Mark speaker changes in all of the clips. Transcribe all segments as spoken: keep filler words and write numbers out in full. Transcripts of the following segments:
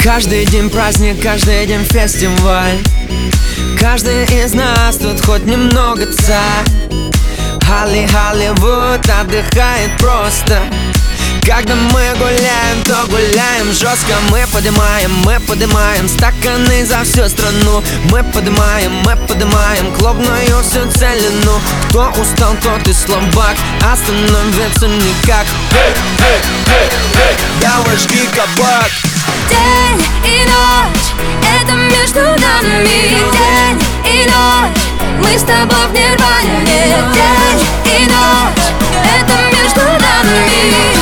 Speaker 1: Каждый день праздник, каждый день фестиваль. Каждый из нас тут хоть немного царь. Холли, Холливуд отдыхает просто. Когда мы гуляем, то гуляем жестко. Мы поднимаем, мы поднимаем стаканы за всю страну. Мы поднимаем, мы поднимаем клубную всю целину. Кто устал, тот и слабак, остановиться никак. Hey, hey, hey, hey. Давай жги кабак.
Speaker 2: День и ночь, это между нами. День и ночь, мы с тобой в нирване. День и ночь, это между нами.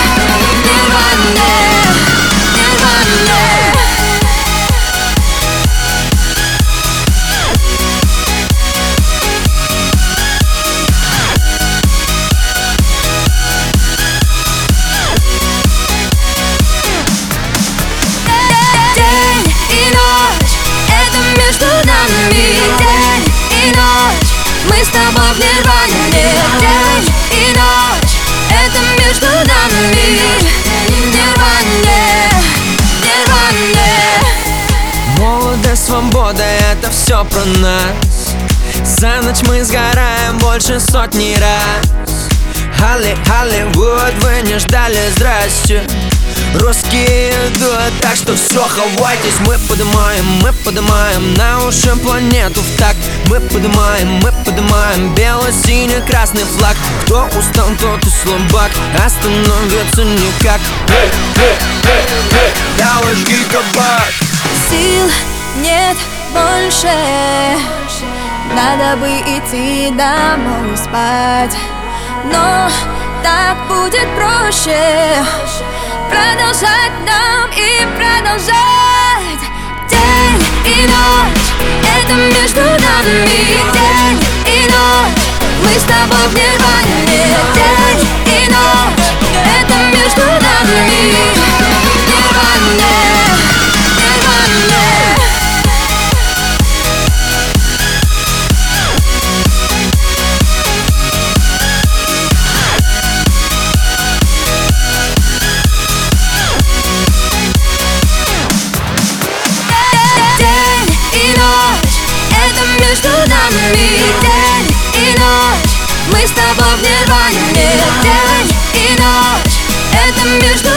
Speaker 2: Мы с тобой в нирване. День и ночь, это между нами. Нирване, нирване.
Speaker 1: Молодость, свобода, это все про нас. За ночь мы сгораем больше сотни раз. Холли, Холливуд, вы не ждали, здрасте. Русские идут, так что все, хавайтесь. Мы поднимаем, мы поднимаем на уши планету в такт. Мы поднимаем, мы поднимаем бело-синий красный флаг. Кто устал, тот и слабак, остановиться никак. Hey, hey, hey, hey. Давай жги кабак.
Speaker 2: Сил нет больше, надо бы идти домой спать. Но так будет проще продолжать нам и продолжать. День и ночь, это между нами. День и ночь, мы с тобой в нирване. День и ночь, это между нами. Нирване, нирване. Между нами день и ночь, мы с тобой в нирване. День и ночь, это между